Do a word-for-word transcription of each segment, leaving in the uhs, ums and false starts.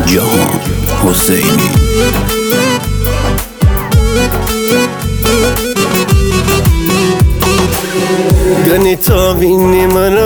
جهان حسینی. گنی تا بینی من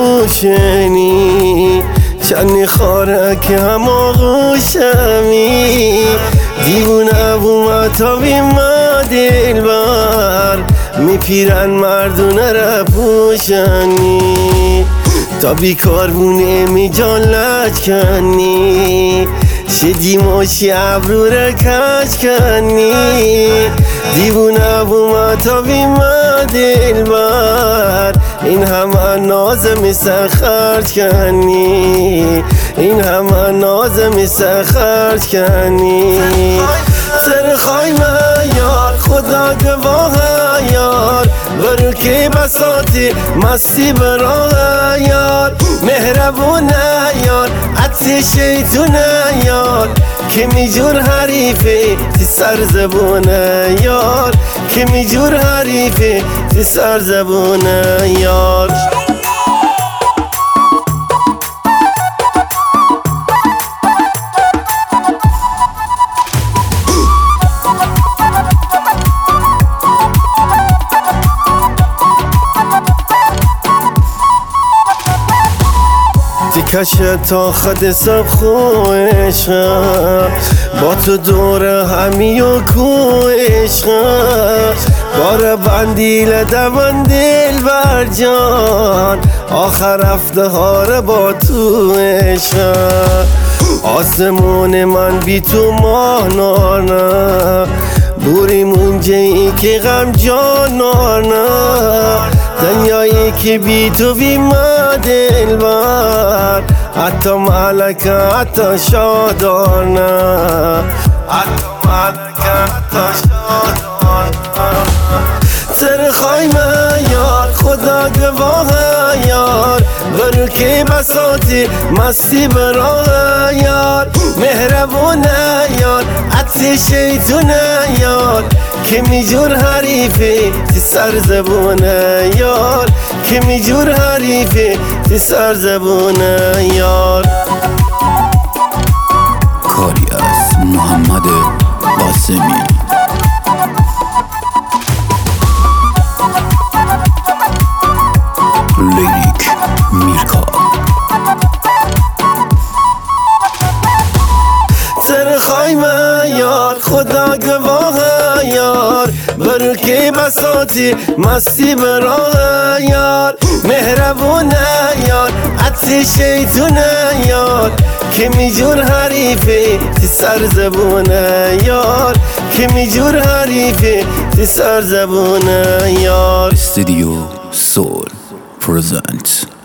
هوشنی چنی خاره که هم آغوشمی دیوونه بوم تا بی ما دل بر میپیرن مردونه را پوشنی تا بیکار بونه می جان لج کنی شدی ماشی ابرو را کج کنی دیوونه بوم تا بی ما دل بر این همه نازمی سخرج کنی این همه نازمی سخرج کنی سر خایمه یار خدا گواه یار برو که بساتی مستی براه یار مهربونه یار عطی شیطونه یار که میجور حریفی تی سر زبونه یار که میجور حریفی تی سر زبونه یار کشه تا خد سب خوشم با تو دور همی و کوشم بار بندیل دوان دل بر جان آخر هفته ها با تو عشم آسمون من بی تو ماه نارنه بوری مونجه ای که غم جانانه دنیایی که بی تو بی ما دل بر حتی ملکه حتی شادانه حتی ملکه حتی شادانه سر خایمه یار خدا گواه یار برو که بساتی مستی براه یار مهربونه یار عطی شیطونه یار که میجور حریفی تی سر زبونه یار که میجور حریفی تی سر زبونه یار کاری از محمد قاسمی. لیریک میرکا. سر خایمه یار خدا گواه یار برو که بساتی مستی براه یار مهربونه یار عطی شیطونه یار که میجور حریفی تی سر زبونه یار که میجور حریفی تی سر زبونه یار. استودیو سول پرزنت.